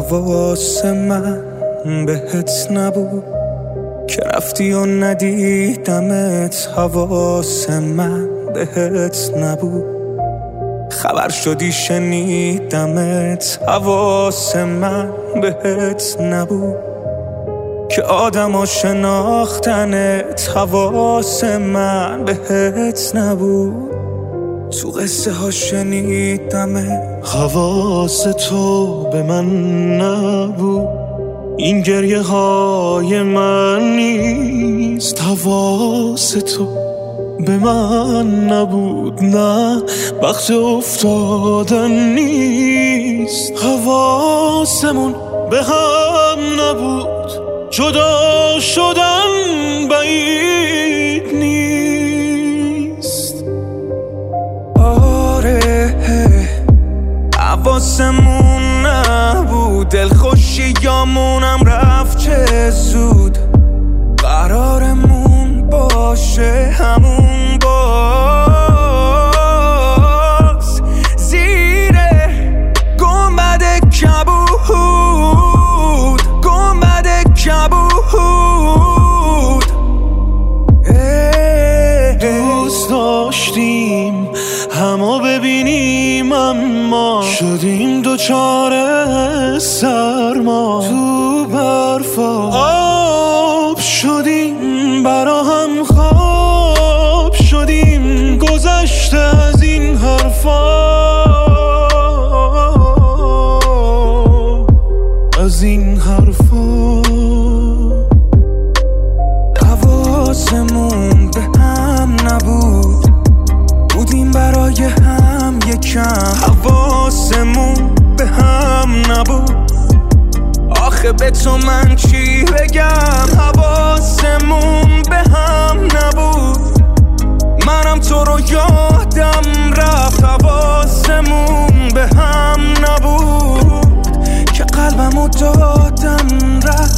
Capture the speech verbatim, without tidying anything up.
حواس من بهت نبود که رفتی و ندیدمت، حواس من بهت نبود خبر شدی شنیدمت، حواس من بهت نبود که آدما شناختنت، حواس من بهت نبود تو قصه ها شنیدمت، حواس تو به من نبود این گریه های من نیست، حواس تو به من نبود نه وقت افتادن نیست، حواسمون به هم نبود جدا شدن بعید نیست. آره حواسمون نبود دلخوشیامونم رفت چه زود، قرارمون باشه همون باز زیر گنبد کبود، گنبد کبود. دوست داشتیم همو ببینیم اما شدیم دوچار سرما، تو برفا آب شدیم برا هم خواب شدیم، گذشته از این حرفا از این حرفا. حواسمون به هم نبود بودیم برای هم یکم، حواسمون به هم نبود آخه به تو من چی بگم، حواسمون به هم نبود منم تو رو یادم رفت، حواسمون به هم نبود که قلبمو دادم رفت.